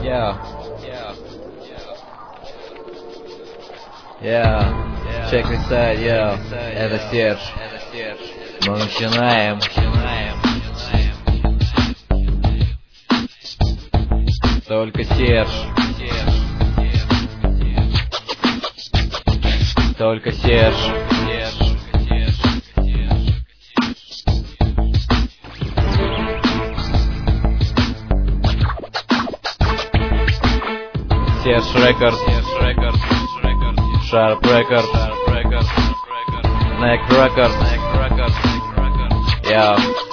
Check this out, это Серж. Мы начинаем. Только Серж. Только Серж. Серж Рекорд. Sharp Record. Neck Record.